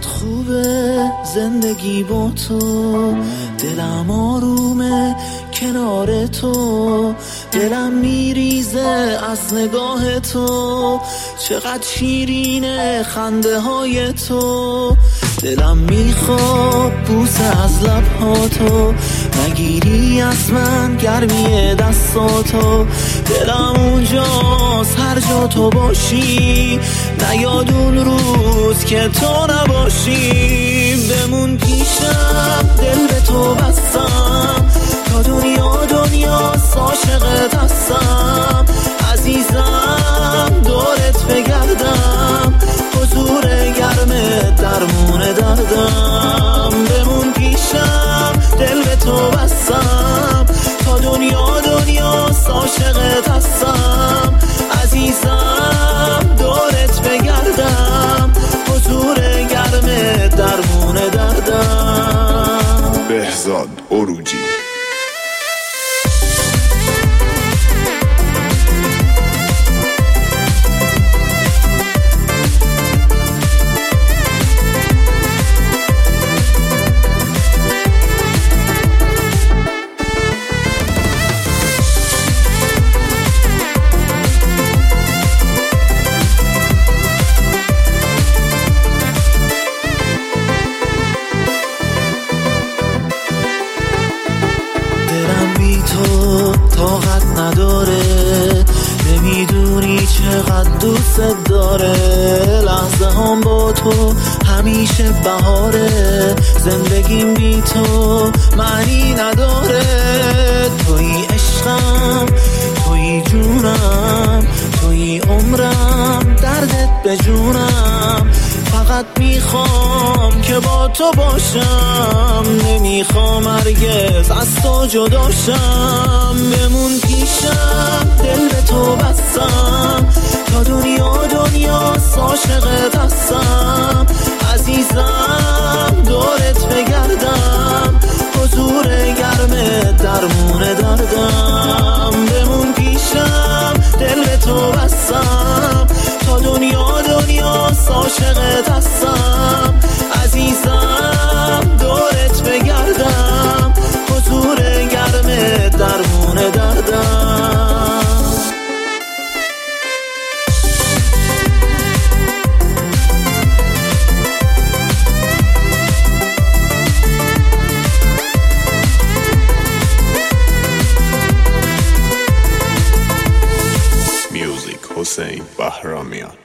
چقدر خوبه زندگی با تو، دلم آرومه کنار تو، دلم میریزه از نگاه تو، چقدر شیرینه خنده های تو، دلم میخواد بوسه از لبهاتو، نگیری از من گرمی دستاتو، دلم اونجاست هر جا تو باشی، نیاد اون روز که تو نباشی، بمون پیشم دل به تو بستم، تا دنیا عاشقت هستم، عزیزم دورت بگردم، حضور گرمت درمون دردم، بمون پیشم دل به تو بستم، تا دنیا عاشقت هستم، عزیزم دورت بگردم، حضور گرمت درمون دردم. بهزاد عروجی. تو طاقت نداره، نمیدونی چقدر دوست داره، لحظه هم با تو همیشه بهاره، زندگیم بی تو معنی نداره، توی عشقم توی جونم توی عمرم، دردت به جونم، فقط میخوام که با تو باشم، نمیخوام هرگز از تو جداشم، بمون پیشم دل به تو بستم، تا دنیا عاشقت هستم، عزیزم دورت بگردم، حضور گرمت درمون دردم، بمون پیشم دل به تو بستم، تا دنیا عاشقت هستم، عزیزم دورت بگردم، حضور گرمت درمون دردم. میوزیک حسین بهرامیان.